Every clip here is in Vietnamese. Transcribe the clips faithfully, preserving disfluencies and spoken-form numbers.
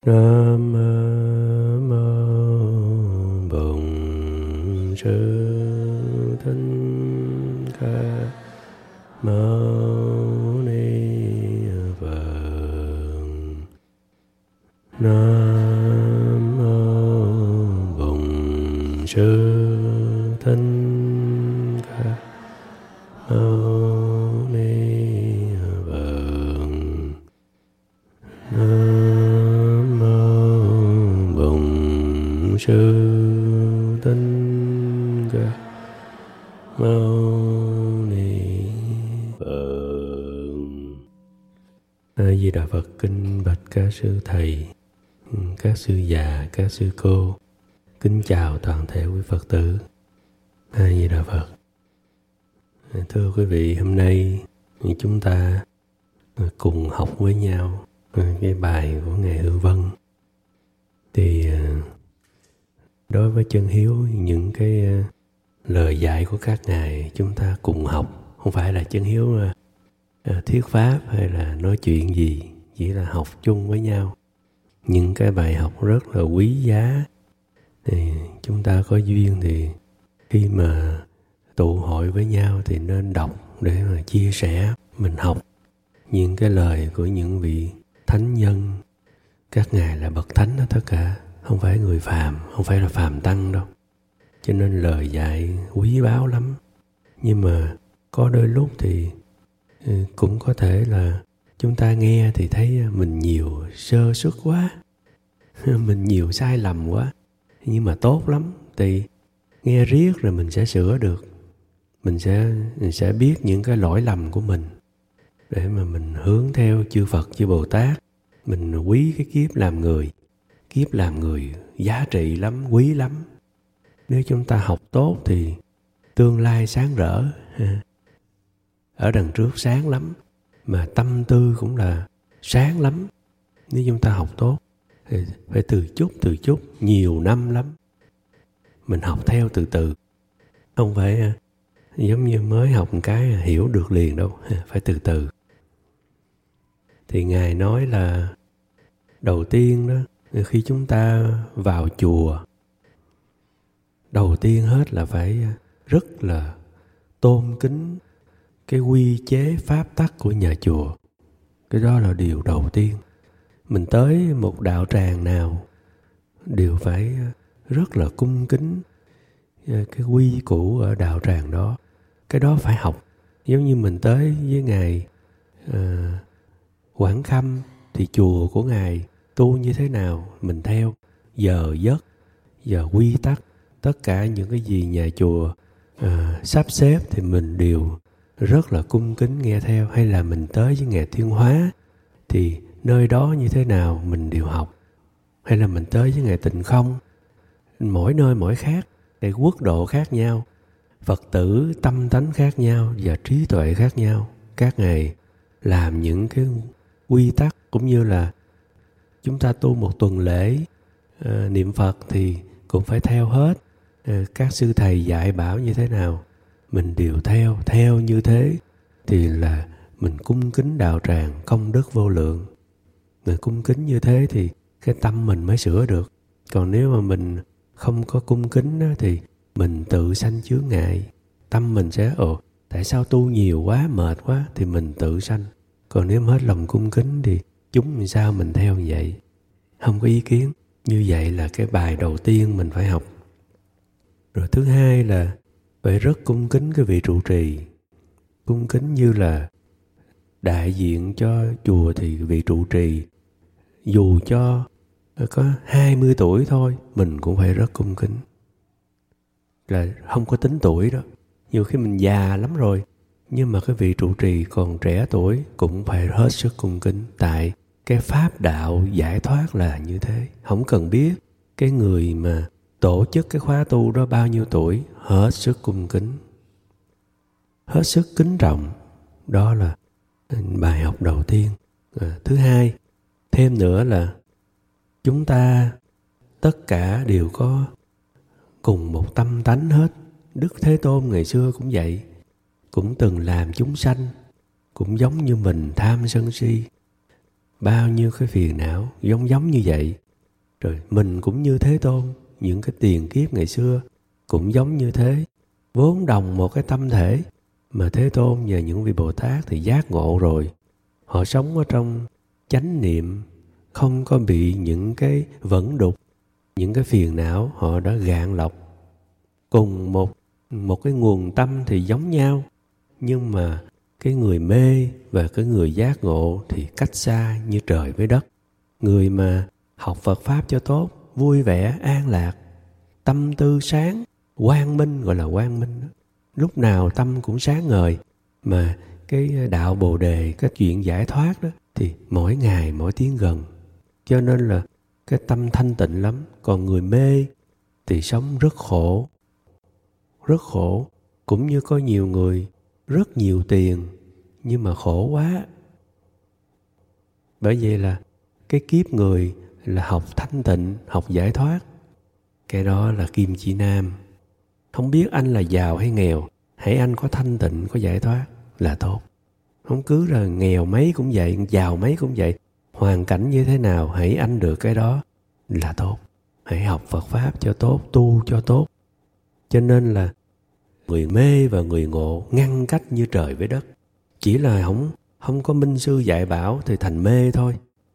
Nam mô Bổn Sư Thích Ca Mâu Ni Phật. Nam mô Bổn Sư Thích Ca Mâu Ni Phật. Nam mô Bổn Sư Thích Ca Mâu Ni Phật. A Di Đà Phật. Kinh bạch các sư thầy, các sư già, các sư cô, kính chào toàn thể quý Phật tử. A Di Đà Phật. Thưa quý vị, hôm nay chúng ta cùng học với nhau cái bài của Ngài Hữu Vân. Thì đối với chân hiếu, những cái lời dạy của các ngài chúng ta cùng học, không phải là chân hiếu thuyết pháp hay là nói chuyện gì, chỉ là học chung với nhau những cái bài học rất là quý giá. Thì chúng ta có duyên thì khi mà tụ hội với nhau thì nên đọc để mà chia sẻ, mình học những cái lời của những vị thánh nhân. Các ngài là bậc thánh đó tất cả, không phải người phàm, không phải là phàm tăng đâu. Cho nên lời dạy quý báu lắm. Nhưng mà có đôi lúc thì cũng có thể là chúng ta nghe thì thấy mình nhiều sơ suất quá, mình nhiều sai lầm quá. Nhưng mà tốt lắm, thì nghe riết rồi mình sẽ sửa được. Mình sẽ, mình sẽ biết những cái lỗi lầm của mình để mà mình hướng theo chư Phật, chư Bồ Tát. Mình quý cái kiếp làm người. Kiếp làm người giá trị lắm, quý lắm. Nếu chúng ta học tốt thì tương lai sáng rỡ. Ở đằng trước sáng lắm, mà tâm tư cũng là sáng lắm. Nếu chúng ta học tốt thì phải từ chút từ chút, nhiều năm lắm. Mình học theo từ từ, không phải giống như mới học một cái hiểu được liền đâu, phải từ từ. Thì Ngài nói là đầu tiên đó, khi chúng ta vào chùa, đầu tiên hết là phải rất là tôn kính cái quy chế pháp tắc của nhà chùa. Cái đó là điều đầu tiên. Mình tới một đạo tràng nào đều phải rất là cung kính cái quy củ ở đạo tràng đó. Cái đó phải học. Giống như mình tới với Ngài à, Quảng Khâm thì chùa của Ngài tu như thế nào mình theo. Giờ giấc, giờ quy tắc, tất cả những cái gì nhà chùa à, sắp xếp thì mình đều rất là cung kính nghe theo. Hay là mình tới với Ngài Thiên Hóa thì nơi đó như thế nào mình đều học. Hay là mình tới với Ngài Tịnh Không, mỗi nơi mỗi khác, để quốc độ khác nhau, Phật tử tâm tánh khác nhau và trí tuệ khác nhau. Các ngài làm những cái quy tắc, cũng như là chúng ta tu một tuần lễ à, niệm Phật thì cũng phải theo hết. À, các sư thầy dạy bảo như thế nào mình đều theo. Theo như thế thì là mình cung kính đạo tràng, công đức vô lượng. Mình cung kính như thế thì cái tâm mình mới sửa được. Còn nếu mà mình không có cung kính đó, thì mình tự sanh chướng ngại. Tâm mình sẽ ồ tại sao tu nhiều quá, mệt quá, thì mình tự sanh. Còn nếu hết lòng cung kính thì chúng làm sao mình theo như vậy, không có ý kiến. Như vậy là cái bài đầu tiên mình phải học. Rồi thứ hai là phải rất cung kính cái vị trụ trì. Cung kính như là đại diện cho chùa thì vị trụ trì, dù cho có hai mươi tuổi thôi, mình cũng phải rất cung kính. Là không có tính tuổi đó. Nhiều khi mình già lắm rồi, nhưng mà cái vị trụ trì còn trẻ tuổi cũng phải hết sức cung kính. Tại cái pháp đạo giải thoát là như thế. Không cần biết cái người mà tổ chức cái khóa tu đó bao nhiêu tuổi, hết sức cung kính, hết sức kính trọng. Đó là bài học đầu tiên. À, thứ hai, thêm nữa là chúng ta tất cả đều có cùng một tâm tánh hết. Đức Thế Tôn ngày xưa cũng vậy, cũng từng làm chúng sanh, cũng giống như mình tham sân si. bao nhiêu cái phiền não giống giống như vậy. Rồi mình cũng như Thế Tôn, những cái tiền kiếp ngày xưa cũng giống như thế, vốn đồng một cái tâm thể, mà Thế Tôn và những vị Bồ Tát thì giác ngộ rồi. Họ sống ở trong chánh niệm, không có bị những cái vẫn đục, những cái phiền não họ đã gạn lọc. Cùng một, một cái nguồn tâm thì giống nhau, nhưng mà cái người mê và cái người giác ngộ thì cách xa như trời với đất. Người mà học Phật Pháp cho tốt, vui vẻ, an lạc, tâm tư sáng, quang minh, gọi là quang minh đó. Lúc nào tâm cũng sáng ngời, mà cái đạo Bồ Đề, cái chuyện giải thoát đó thì mỗi ngày mỗi tiến gần. Cho nên là cái tâm thanh tịnh lắm. Còn người mê thì sống rất khổ, rất khổ. Cũng như có nhiều người rất nhiều tiền nhưng mà khổ quá. Bởi vậy là cái kiếp người là học thanh tịnh, học giải thoát, cái đó là kim chỉ nam. Không biết anh là giàu hay nghèo, hãy anh có thanh tịnh, có giải thoát là tốt. Không cứ là nghèo mấy cũng vậy, giàu mấy cũng vậy. Hoàn cảnh như thế nào, hãy anh được cái đó là tốt. Hãy học Phật Pháp cho tốt, tu cho tốt. Cho nên là người mê và người ngộ ngăn cách như trời với đất. Chỉ là không, không có minh sư dạy bảo thì thành mê thôi.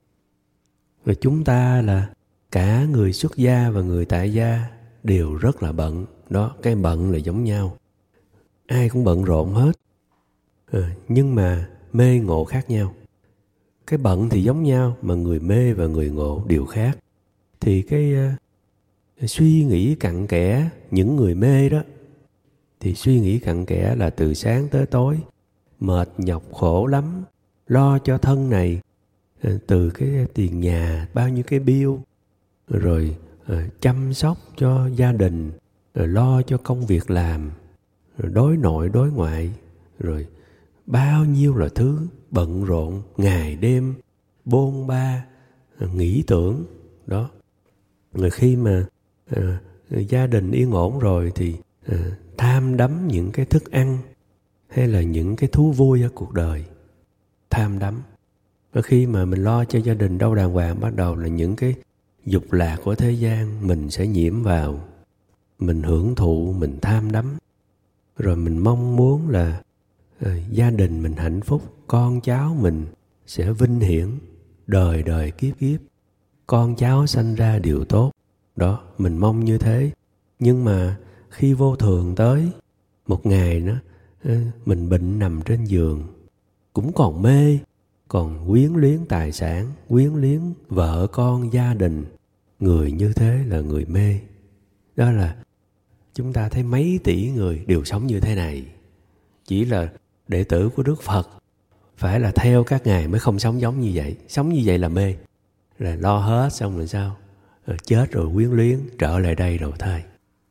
Và chúng ta là cả người xuất gia và người tại gia đều rất là bận. Đó, cái bận là giống nhau. Ai cũng bận rộn hết. À, nhưng mà mê ngộ khác nhau. Cái bận thì giống nhau, mà người mê và người ngộ đều khác. Thì cái uh, suy nghĩ cặn kẽ, những người mê đó, thì suy nghĩ cặn kẽ là từ sáng tới tối, mệt nhọc khổ lắm, lo cho thân này, từ cái tiền nhà, bao nhiêu cái bill, rồi uh, chăm sóc cho gia đình, rồi lo cho công việc làm, rồi đối nội đối ngoại, rồi bao nhiêu là thứ bận rộn, ngày đêm, bôn ba, nghĩ tưởng. Đó. Rồi khi mà uh, gia đình yên ổn rồi thì uh, tham đắm những cái thức ăn hay là những cái thú vui ở cuộc đời. Tham đắm. Và khi mà mình lo cho gia đình đâu đàng hoàng, bắt đầu là những cái dục lạc của thế gian mình sẽ nhiễm vào. Mình hưởng thụ, mình tham đắm. Rồi mình mong muốn là uh, gia đình mình hạnh phúc, con cháu mình sẽ vinh hiển, đời đời kiếp kiếp. Con cháu sanh ra điều tốt. Đó, mình mong như thế. Nhưng mà khi vô thường tới, một ngày đó, mình bệnh nằm trên giường, cũng còn mê, còn quyến luyến tài sản, quyến luyến vợ con, gia đình. Người như thế là người mê. Đó là chúng ta thấy mấy tỷ người đều sống như thế này. Chỉ là đệ tử của Đức Phật phải là theo các ngài mới không sống giống như vậy. Sống như vậy là mê. Là lo hết xong rồi sao? Rồi chết rồi quyến luyến, trở lại đây đầu thai.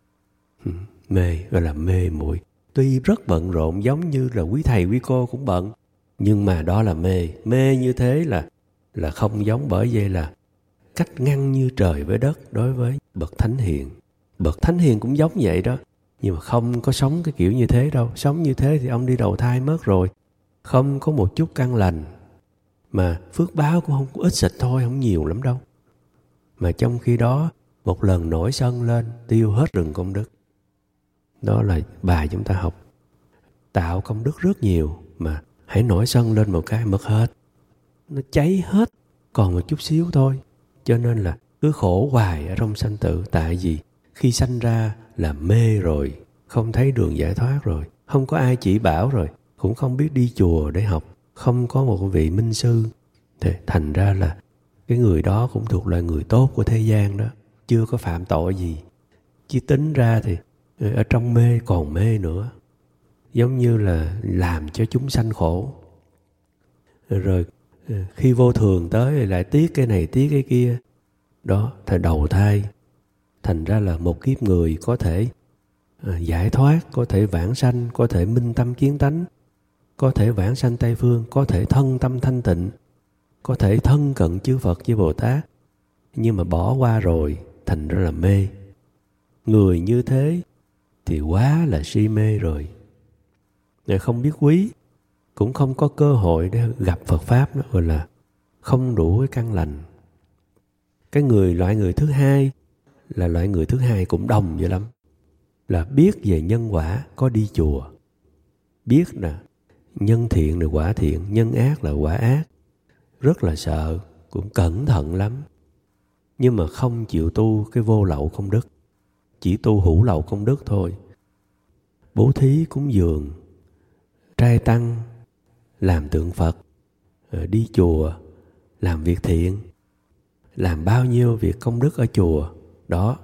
Mê, gọi là mê muội. Tuy rất bận rộn, giống như là quý thầy quý cô cũng bận, nhưng mà đó là mê. Mê như thế là là không giống, bởi vậy là cách ngăn như trời với đất đối với bậc thánh hiền. Bậc thánh hiền cũng giống vậy đó, nhưng mà không có sống cái kiểu như thế đâu. Sống như thế thì ông đi đầu thai mất rồi, không có một chút căn lành, mà phước báo cũng không có ít xịt thôi, không nhiều lắm đâu. Mà trong khi đó một lần nổi sân lên, tiêu hết rừng công đức. Đó là bài chúng ta học. Tạo công đức rất nhiều, mà hãy nổi sân lên một cái mất hết. Nó cháy hết, còn một chút xíu thôi. Cho nên là cứ khổ hoài ở trong sanh tử. Tại vì khi sanh ra là mê rồi, không thấy đường giải thoát rồi, không có ai chỉ bảo rồi, cũng không biết đi chùa để học, không có một vị minh sư. Thì thành ra là cái người đó cũng thuộc loại người tốt của thế gian đó, chưa có phạm tội gì. Chứ tính ra thì ở trong mê còn mê nữa, giống như là làm cho chúng sanh khổ. Rồi khi vô thường tới lại tiếc cái này tiếc cái kia. Đó, thì đầu thai. Thành ra là một kiếp người có thể giải thoát, có thể vãng sanh, có thể minh tâm kiến tánh, có thể vãng sanh Tây Phương, có thể thân tâm thanh tịnh, có thể thân cận chư Phật chư Bồ Tát. Nhưng mà bỏ qua rồi, thành ra là mê. Người như thế thì quá là si mê rồi. Người không biết quý, cũng không có cơ hội để gặp Phật Pháp, đó gọi là không đủ cái căn lành. Cái người loại người thứ hai là loại người thứ hai cũng đồng vậy lắm, là biết về nhân quả, có đi chùa, biết là nhân thiện là quả thiện, nhân ác là quả ác, rất là sợ, cũng cẩn thận lắm, nhưng mà không chịu tu cái vô lậu công đức, chỉ tu hữu lậu công đức thôi. Bố thí cúng dường, trai tăng, làm tượng Phật, đi chùa, làm việc thiện, làm bao nhiêu việc công đức ở chùa, đó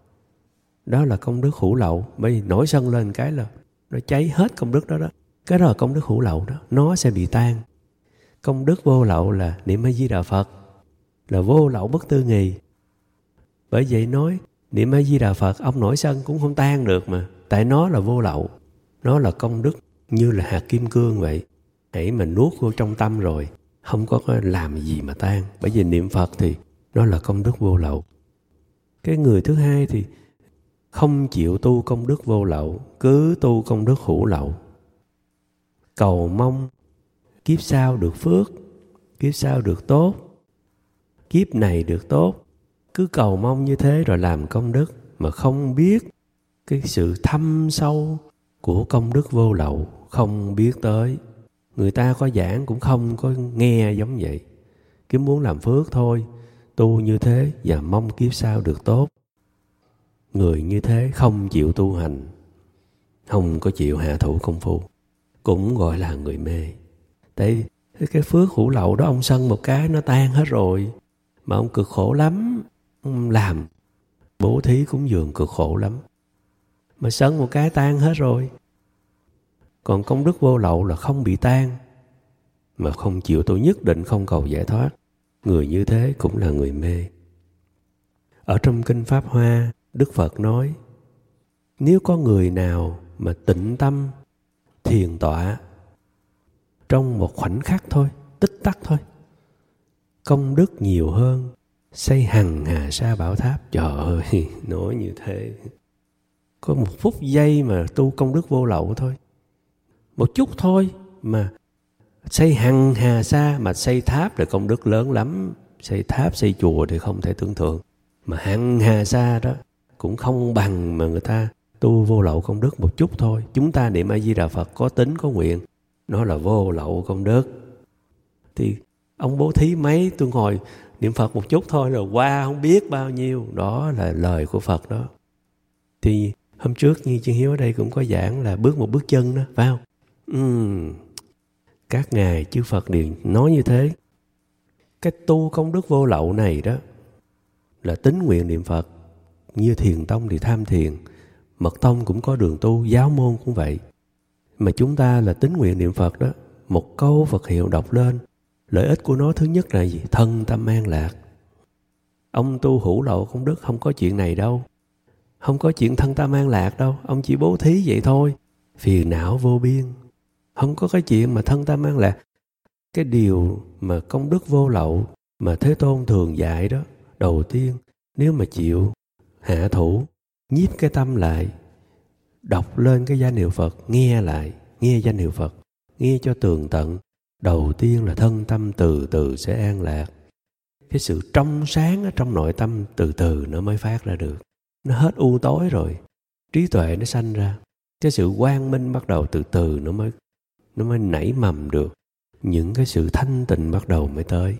đó là công đức hữu lậu. Bởi vì nổi sân lên cái là nó cháy hết công đức đó đó. Cái đó là công đức hữu lậu đó, nó sẽ bị tan. Công đức vô lậu là niệm A Di Đà Phật, là vô lậu bất tư nghì. Bởi vậy nói niệm A Di Đà Phật, ông nổi sân cũng không tan được mà, tại nó là vô lậu, nó là công đức như là hạt kim cương vậy. Hãy mà nuốt vô trong tâm rồi, không có làm gì mà tan. Bởi vì niệm Phật thì nó là công đức vô lậu. Cái người thứ hai thì không chịu tu công đức vô lậu, cứ tu công đức hữu lậu, cầu mong kiếp sau được phước, kiếp sau được tốt, kiếp này được tốt, cứ cầu mong như thế rồi làm công đức mà không biết cái sự thâm sâu của công đức vô lậu, không biết tới. Người ta có giảng cũng không có nghe giống vậy, cứ muốn làm phước thôi, tu như thế và mong kiếp sau được tốt. Người như thế không chịu tu hành, không có chịu hạ thủ công phu, cũng gọi là người mê. Tại cái phước hữu lậu đó ông sân một cái nó tan hết rồi, mà ông cực khổ lắm. Ông làm bố thí cúng dường cực khổ lắm, mà sân một cái tan hết rồi. Còn công đức vô lậu là không bị tan, mà không chịu tu, nhất định không cầu giải thoát. Người như thế cũng là người mê. Ở trong Kinh Pháp Hoa, Đức Phật nói, nếu có người nào mà tịnh tâm thiền tọa trong một khoảnh khắc thôi, tích tắc thôi, công đức nhiều hơn xây hằng hà sa bảo tháp. Trời ơi, nói như thế, có một phút giây mà tu công đức vô lậu thôi, một chút thôi mà xây hằng hà sa, mà xây tháp là công đức lớn lắm. Xây tháp, xây chùa thì không thể tưởng tượng, mà hằng hà sa đó cũng không bằng mà người ta tu vô lậu công đức một chút thôi. Chúng ta niệm A Di Đà Phật có tính có nguyện, nó là vô lậu công đức. Thì ông bố thí mấy, tôi ngồi niệm Phật một chút thôi rồi qua không biết bao nhiêu. Đó là lời của Phật đó. Thì hôm trước như Chân Hiếu ở đây cũng có giảng là bước một bước chân đó, phải không? Uhm, các ngài chư Phật đều nói như thế. Cái tu công đức vô lậu này đó là tín nguyện niệm Phật. Như Thiền Tông thì tham thiền, Mật Tông cũng có đường tu, giáo môn cũng vậy. Mà chúng ta là tín nguyện niệm Phật đó, một câu Phật hiệu đọc lên, lợi ích của nó thứ nhất là gì? Thân tâm an lạc. Ông tu hữu lậu công đức không có chuyện này đâu, không có chuyện thân tâm an lạc đâu. Ông chỉ bố thí vậy thôi, phiền não vô biên, không có cái chuyện mà thân tâm an lạc. Cái điều mà công đức vô lậu mà Thế Tôn thường dạy đó, đầu tiên nếu mà chịu hạ thủ, nhiếp cái tâm lại, đọc lên cái danh hiệu Phật, nghe lại, nghe danh hiệu Phật, nghe cho tường tận. Đầu tiên là thân tâm từ từ sẽ an lạc. Cái sự trong sáng ở trong nội tâm từ từ nó mới phát ra được. Nó hết u tối rồi, trí tuệ nó sanh ra. Cái sự quang minh bắt đầu từ từ nó mới, nó mới nảy mầm được. Những cái sự thanh tịnh bắt đầu mới tới.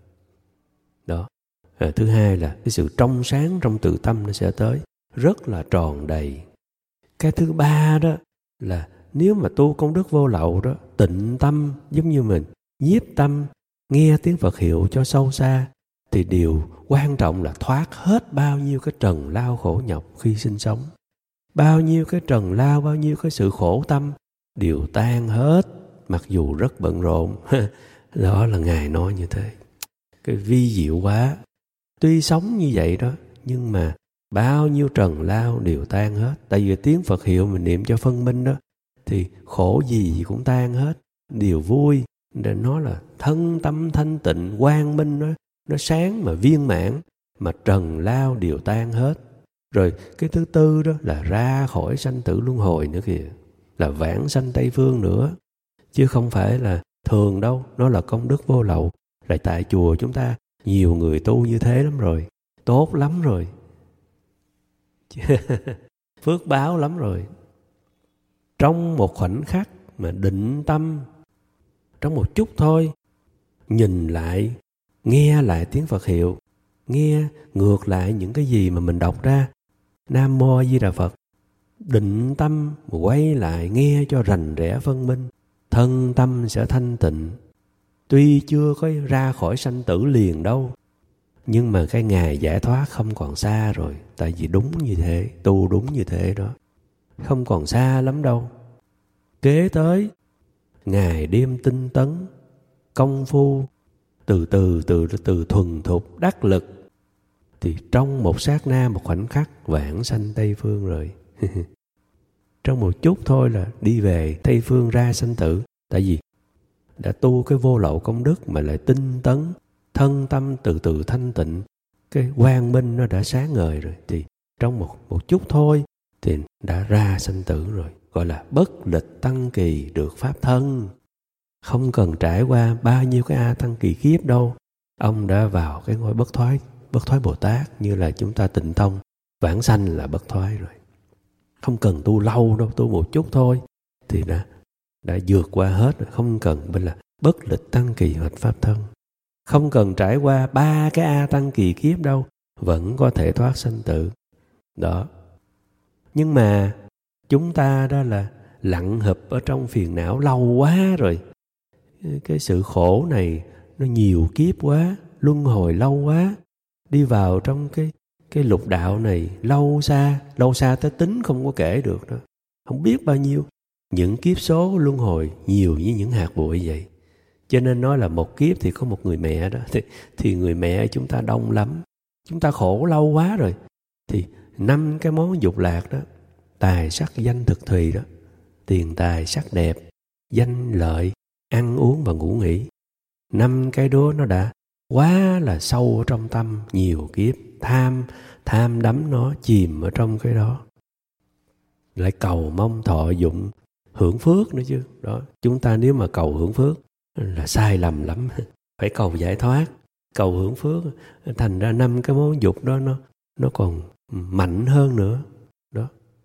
Đó. À, thứ hai là cái sự trong sáng trong tự tâm nó sẽ tới, rất là tròn đầy. Cái thứ ba đó là nếu mà tu công đức vô lậu đó, tịnh tâm giống như mình, nhiếp tâm, nghe tiếng Phật hiệu cho sâu xa, thì điều quan trọng là thoát hết bao nhiêu cái trần lao khổ nhọc khi sinh sống. Bao nhiêu cái trần lao, bao nhiêu cái sự khổ tâm đều tan hết, mặc dù rất bận rộn. Đó là Ngài nói như thế. Cái vi diệu quá. Tuy sống như vậy đó, nhưng mà bao nhiêu trần lao đều tan hết. Tại vì tiếng Phật hiệu mình niệm cho phân minh đó, thì khổ gì cũng tan hết, điều vui. Để nó là thân tâm thanh tịnh, quang minh, nó, nó sáng mà viên mãn, mà trần lao đều tan hết. Rồi cái thứ tư đó là ra khỏi sanh tử luân hồi nữa kìa, là vãng sanh Tây Phương nữa, chứ không phải là thường đâu. Nó là công đức vô lậu, Lại tại chùa chúng ta nhiều người tu như thế lắm rồi, tốt lắm rồi. Phước báo lắm rồi. Trong một khoảnh khắc mà định tâm, trong một chút thôi, nhìn lại, nghe lại tiếng Phật hiệu, nghe ngược lại những cái gì mà mình đọc ra, Nam Mô A Di Đà Phật, định tâm quay lại nghe cho rành rẽ phân minh, thân tâm sẽ thanh tịnh. Tuy chưa có ra khỏi sanh tử liền đâu, nhưng mà cái ngày giải thoát không còn xa rồi. Tại vì đúng như thế, tu đúng như thế đó, không còn xa lắm đâu. Kế tới ngày đêm tinh tấn, công phu từ từ từ từ thuần thục đắc lực, thì trong một sát na, một khoảnh khắc vãng sanh Tây Phương rồi. Trong một chút thôi là đi về Tây Phương ra sanh tử. Tại vì đã tu cái vô lậu công đức mà lại tinh tấn, thân tâm từ từ thanh tịnh, cái quang minh nó đã sáng ngời rồi, thì trong một, một chút thôi thì đã ra sanh tử rồi. Gọi là bất lịch tăng kỳ được pháp thân. Không cần trải qua bao nhiêu cái A tăng kỳ kiếp đâu, ông đã vào cái ngôi bất thoái, bất thoái Bồ Tát, như là chúng ta tịnh thông vãng sanh là bất thoái rồi. Không cần tu lâu đâu, tu một chút thôi thì đã đã vượt qua hết rồi. Không cần bên là bất lịch tăng kỳ hoạch pháp thân. Không cần trải qua ba cái A tăng kỳ kiếp đâu, vẫn có thể thoát sanh tử. Đó. Nhưng mà chúng ta đó là lặn hụp ở trong phiền não lâu quá rồi. Cái sự khổ này nó nhiều kiếp quá, luân hồi lâu quá. Đi vào trong cái cái lục đạo này lâu xa, lâu xa tới tính không có kể được đó. Không biết bao nhiêu. Những kiếp số luân hồi nhiều như những hạt bụi vậy. Cho nên nói là một kiếp thì có một người mẹ đó. Thì, thì người mẹ chúng ta đông lắm. Chúng ta khổ lâu quá rồi. Thì năm cái món dục lạc đó, tài sắc danh thực thùy đó, tiền tài sắc đẹp, danh lợi, ăn uống và ngủ nghỉ. Năm cái đó nó đã quá là sâu ở trong tâm, nhiều kiếp tham, tham đắm nó, chìm ở trong cái đó. Lại cầu mong thọ dụng, hưởng phước nữa chứ. Đó, chúng ta nếu mà cầu hưởng phước là sai lầm lắm. Phải cầu giải thoát, cầu hưởng phước. Thành ra năm cái món dục đó nó, nó còn mạnh hơn nữa. Đó.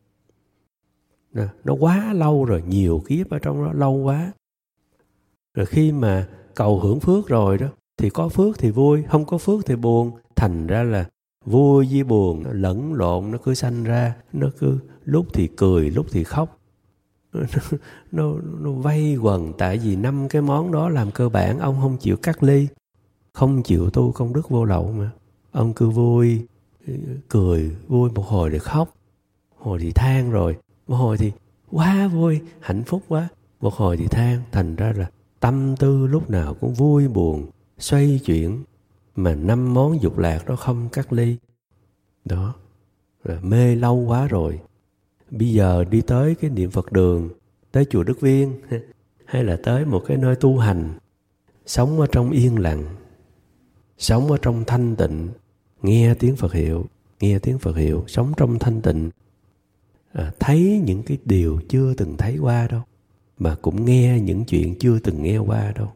Nó quá lâu rồi, nhiều kiếp ở trong đó lâu quá. Rồi khi mà cầu hưởng phước rồi đó, thì có phước thì vui, không có phước thì buồn. Thành ra là vui với buồn nó lẫn lộn, nó cứ sanh ra. Nó cứ lúc thì cười, lúc thì khóc. Nó, nó, nó vây quần. Tại vì năm cái món đó làm cơ bản ông không chịu cắt ly, không chịu tu công đức vô lậu mà. Ông cứ vui, cười, vui một hồi thì khóc, một hồi thì than, rồi một hồi thì quá vui, hạnh phúc quá, một hồi thì than. Thành ra là tâm tư lúc nào cũng vui buồn, xoay chuyển. Mà năm món dục lạc đó không cắt ly. Đó, là mê lâu quá rồi. Bây giờ đi tới cái niệm Phật đường, tới chùa Đức Viên, hay là tới một cái nơi tu hành, sống ở trong yên lặng, sống ở trong thanh tịnh, nghe tiếng Phật hiệu, nghe tiếng Phật hiệu, sống trong thanh tịnh, à, thấy những cái điều chưa từng thấy qua đâu, mà cũng nghe những chuyện chưa từng nghe qua đâu.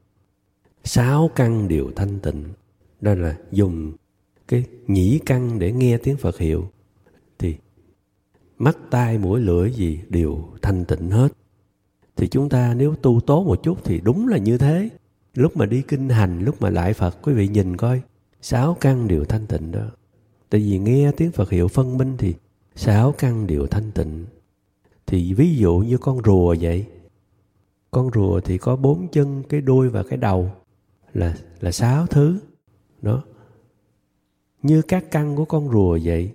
Sáu căn đều thanh tịnh. Đó là dùng cái nhĩ căn để nghe tiếng Phật hiệu, thì mắt, tai, mũi, lưỡi gì đều thanh tịnh hết. Thì chúng ta nếu tu tốt một chút thì đúng là như thế. Lúc mà đi kinh hành, lúc mà lại Phật, quý vị nhìn coi, sáu căn đều thanh tịnh đó. Tại vì nghe tiếng Phật hiệu phân minh thì sáu căn đều thanh tịnh. Thì ví dụ như con rùa vậy. Con rùa thì có bốn chân, cái đuôi và cái đầu là, là sáu thứ. Đó. Như các căn của con rùa vậy.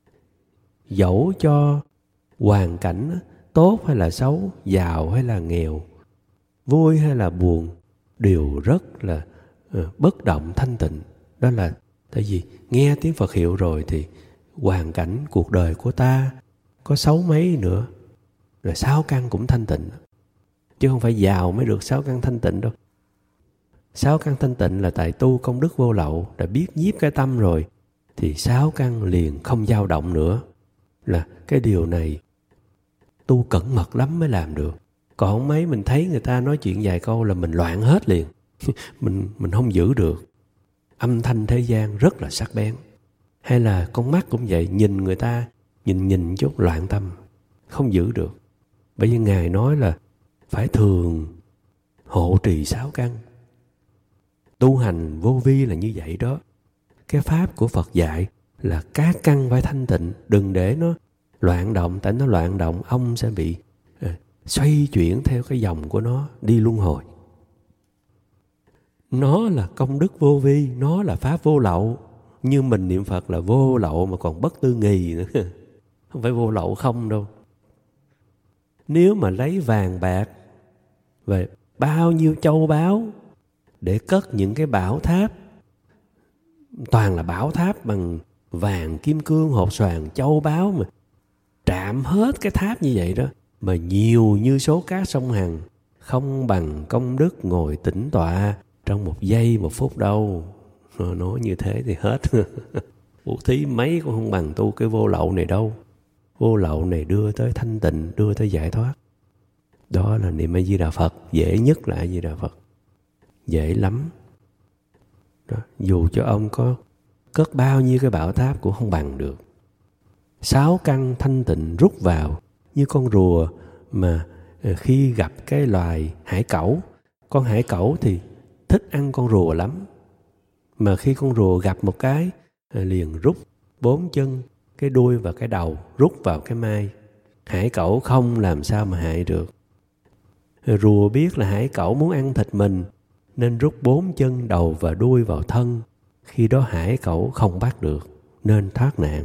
Dẫu cho hoàn cảnh tốt hay là xấu, giàu hay là nghèo, vui hay là buồn, đều rất là uh, bất động thanh tịnh. Đó là tại vì nghe tiếng Phật hiệu rồi thì hoàn cảnh cuộc đời của ta có xấu mấy nữa, rồi sáu căn cũng thanh tịnh. Chứ không phải giàu mới được sáu căn thanh tịnh đâu. Sáu căn thanh tịnh là tại tu công đức vô lậu, đã biết nhiếp cái tâm rồi, thì sáu căn liền không dao động nữa. Là cái điều này tu cẩn mật lắm mới làm được. Còn không mấy mình thấy người ta nói chuyện vài câu là mình loạn hết liền. mình mình không giữ được. Âm thanh thế gian rất là sắc bén. Hay là con mắt cũng vậy, nhìn người ta nhìn nhìn chút loạn tâm, không giữ được. Bởi vì Ngài nói là phải thường hộ trì sáu căn. Tu hành vô vi là như vậy đó. Cái pháp của Phật dạy là các căn phải thanh tịnh, đừng để nó loạn động. Tại nó loạn động, ông sẽ bị uh, xoay chuyển theo cái dòng của nó, đi luân hồi. Nó là công đức vô vi, nó là pháp vô lậu. Như mình niệm Phật là vô lậu mà còn bất tư nghì nữa. Không phải vô lậu không đâu. Nếu mà lấy vàng bạc và bao nhiêu châu báu để cất những cái bảo tháp, toàn là bảo tháp bằng vàng, kim cương, hột xoàn, châu báu, mà trạm hết cái tháp như vậy đó, mà nhiều như số cát sông Hằng, không bằng công đức ngồi tĩnh tọa trong một giây một phút đâu. Nói như thế thì hết. Bố thí mấy cũng không bằng tu cái vô lậu này đâu. Vô lậu này đưa tới thanh tịnh, đưa tới giải thoát. Đó là niệm A Di Đà Phật. Dễ nhất là A Di Đà Phật. Dễ lắm đó. Dù cho ông có cất bao nhiêu cái bảo tháp cũng không bằng được. Sáu căn thanh tịnh rút vào. Như con rùa mà khi gặp cái loài hải cẩu, con hải cẩu thì thích ăn con rùa lắm, mà khi con rùa gặp một cái liền rút bốn chân, cái đuôi và cái đầu, rút vào cái mai. Hải cẩu không làm sao mà hại được. Rùa biết là hải cẩu muốn ăn thịt mình nên rút bốn chân, đầu và đuôi vào thân. Khi đó hải cẩu không bắt được nên thoát nạn.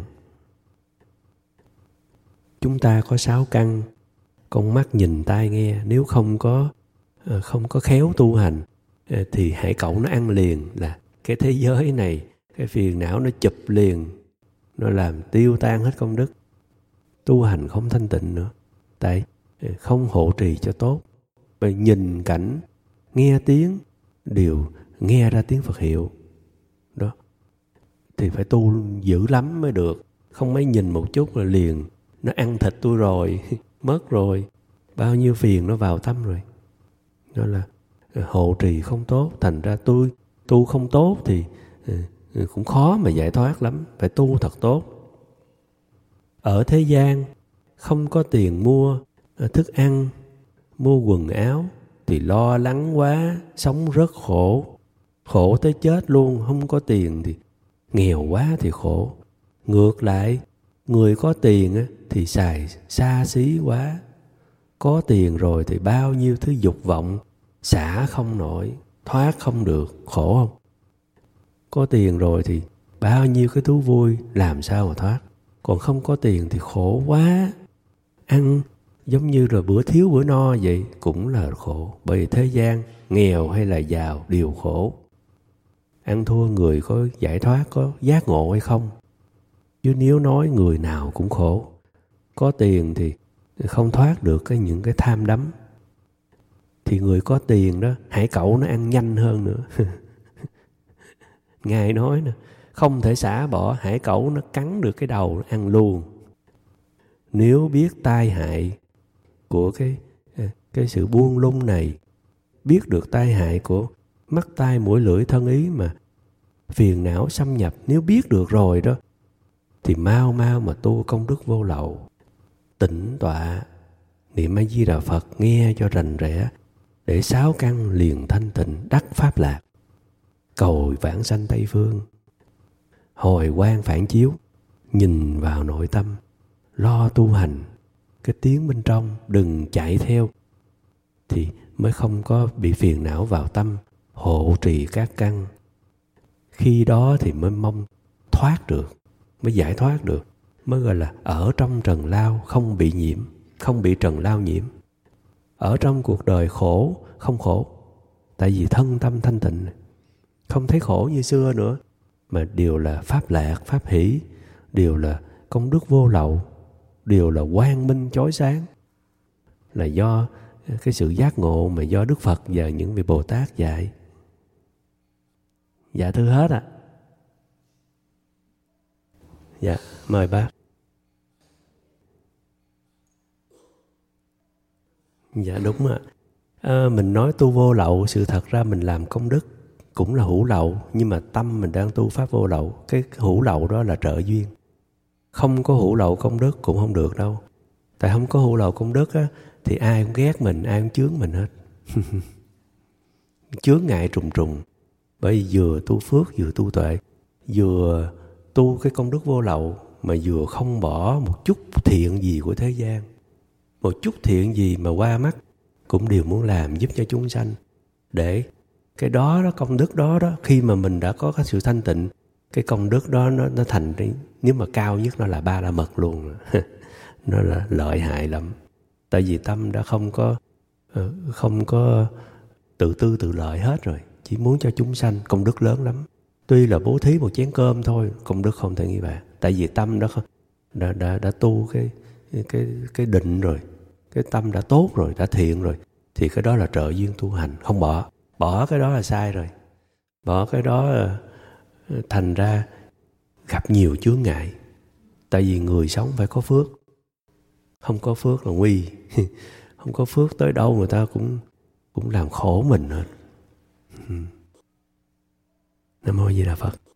Chúng ta có sáu căn, con mắt nhìn tai nghe, nếu không có không có khéo tu hành thì hải cẩu nó ăn liền, là cái thế giới này, cái phiền não nó chụp liền, nó làm tiêu tan hết công đức. Tu hành không thanh tịnh nữa, tại không hộ trì cho tốt. Bởi nhìn cảnh, nghe tiếng đều nghe ra tiếng Phật hiệu đó, thì phải tu dữ lắm mới được. Không mấy nhìn một chút là liền nó ăn thịt tôi rồi, mất rồi, bao nhiêu phiền nó vào tâm rồi. Đó là hộ trì không tốt. Thành ra tôi tu không tốt thì cũng khó mà giải thoát lắm. Phải tu thật tốt. Ở thế gian không có tiền mua thức ăn, mua quần áo thì lo lắng quá, sống rất khổ. Khổ tới chết luôn. Không có tiền thì nghèo quá thì khổ. Ngược lại, người có tiền thì xài xa xí quá. Có tiền rồi thì bao nhiêu thứ dục vọng xả không nổi, thoát không được, khổ không? Có tiền rồi thì bao nhiêu cái thú vui làm sao mà thoát. Còn không có tiền thì khổ quá. Ăn giống như rồi bữa thiếu bữa no vậy cũng là khổ. Bởi vì thế gian nghèo hay là giàu đều khổ. Ăn thua người có giải thoát, có giác ngộ hay không. Chứ nếu nói người nào cũng khổ. Có tiền thì không thoát được cái những cái tham đắm. Thì người có tiền đó, hải cẩu nó ăn nhanh hơn nữa. Ngài nói nè, không thể xả bỏ, hải cẩu nó cắn được cái đầu, nó ăn luôn. Nếu biết tai hại của cái, cái sự buông lung này, biết được tai hại của mắt tai mũi lưỡi thân ý mà phiền não xâm nhập, nếu biết được rồi đó, thì mau mau mà tu công đức vô lậu. Tĩnh tọa, niệm A Di Đà Phật nghe cho rành rẽ, để sáu căn liền thanh tịnh đắc pháp lạc. Cầu vãng sanh Tây Phương. Hồi quang phản chiếu, nhìn vào nội tâm, lo tu hành. Cái tiếng bên trong đừng chạy theo, thì mới không có bị phiền não vào tâm. Hộ trì các căn. Khi đó thì mới mong thoát được, mới giải thoát được, mới gọi là ở trong trần lao không bị nhiễm, không bị trần lao nhiễm. Ở trong cuộc đời khổ không khổ, tại vì thân tâm thanh tịnh, không thấy khổ như xưa nữa, mà đều là pháp lạc, pháp hỷ, đều là công đức vô lậu, đều là quang minh chói sáng, là do cái sự giác ngộ mà do Đức Phật và những vị Bồ Tát dạy. Dạ thưa hết ạ. À. Dạ, mời bác. Dạ đúng ạ. À, mình nói tu vô lậu, sự thật ra mình làm công đức cũng là hữu lậu, nhưng mà tâm mình đang tu pháp vô lậu. Cái hữu lậu đó là trợ duyên. Không có hữu lậu công đức cũng không được đâu. Tại không có hữu lậu công đức á, thì ai cũng ghét mình, ai cũng chướng mình hết. Chướng ngại trùng trùng. Bởi vì vừa tu phước, vừa tu tuệ, vừa tu cái công đức vô lậu, mà vừa không bỏ một chút thiện gì của thế gian. Một chút thiện gì mà qua mắt cũng đều muốn làm giúp cho chúng sanh. Để cái đó, đó công đức đó, đó khi mà mình đã có cái sự thanh tịnh, cái công đức đó nó, nó thành, nếu mà cao nhất nó là ba la mật luôn. Nó là lợi hại lắm. Tại vì tâm đã không có không có tự tư tự lợi hết rồi, chỉ muốn cho chúng sanh. Công đức lớn lắm. Tuy là bố thí một chén cơm thôi, công đức không thể nghĩ bàn. Tại vì tâm đã đã đã, đã tu cái cái cái định rồi, cái tâm đã tốt rồi, đã thiện rồi, thì cái đó là trợ duyên tu hành. Không bỏ, bỏ cái đó là sai rồi. Bỏ cái đó thành ra gặp nhiều chướng ngại. Tại vì người sống phải có phước. Không có phước là nguy. Không có phước tới đâu người ta cũng cũng làm khổ mình hết. Nam mô A Di Đà Phật.